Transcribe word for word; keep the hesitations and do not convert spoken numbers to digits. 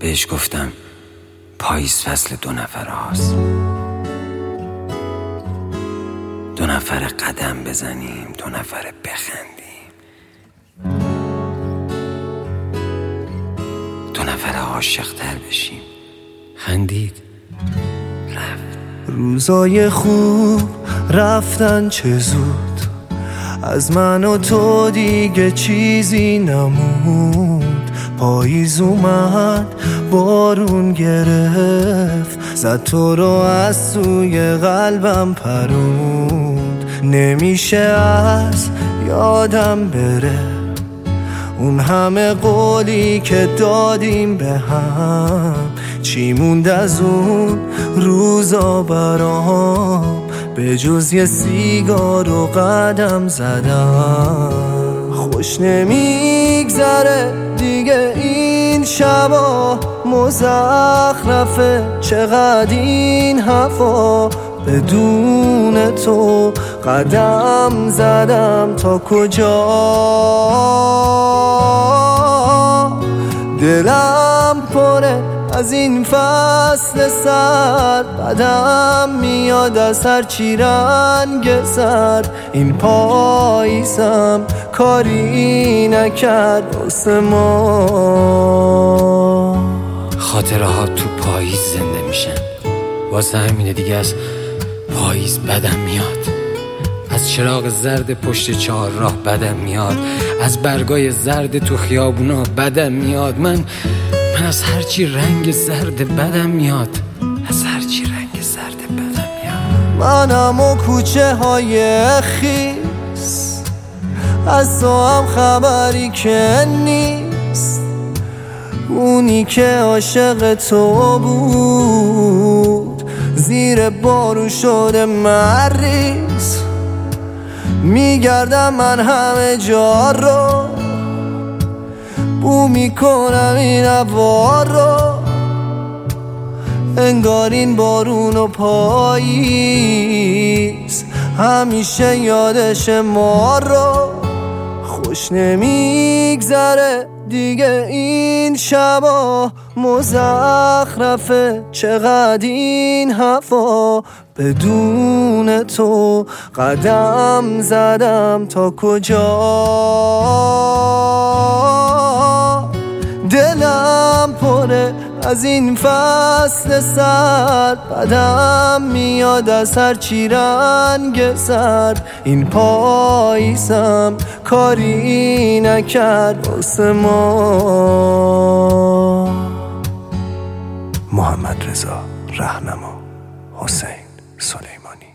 بهش گفتم پاییز فصل دو نفر هاست، دو نفر قدم بزنیم، دو نفر بخندیم، دو نفر عاشق تر بشیم. خندید، رفت. روزای خوب رفتن چه زود، از من و تو دیگه چیزی نموند. پاییز اومد بارون گرفت، زد تو رو از سوی قلبم پروند. نمیشه از یادم بره اون همه قولی که دادیم به هم. چی موند از اون روزا برام به جز یه سیگار و قدم زدم. خوش نمیگذره دیگه این شبا، مزخرفه چقدر این هوا. بدون تو قدم زدم تا کجا، دلم پره از این فصل سرد. بدم میاد از هر چی رنگ سرد، این پاییزم کاری نکرد واسه ما. خاطره ها تو پاییز زنده میشن، واسه همینه دیگه از پاییز بدم میاد. از چراغ زرد پشت چهار راه بدم میاد، از برگای زرد تو خیابونا بدم میاد. من من از هرچی رنگ زرد بدم میاد، از هرچی رنگ زرد بدم میاد. منم و کوچه های خیس، از تو هم خبری که نیست. اونی که عاشق تو بود زیر بارون شده مریض. میگردم من همه جا رو، بو میکنم این هوا رو. انگار این بارون و پاییز همیشه یادش ما رو. خوش نمیگذره دیگه این شبا، مزخرفه چقدر این هوا. بدون تو قدم زدم تا کجا، دلم پره از این فصل سرد. بدم میاد از هر چی رنگ سرد، این پاییزم کاری نکرد واسه ما. محمد رضا رهنما، حسین سلیمانی.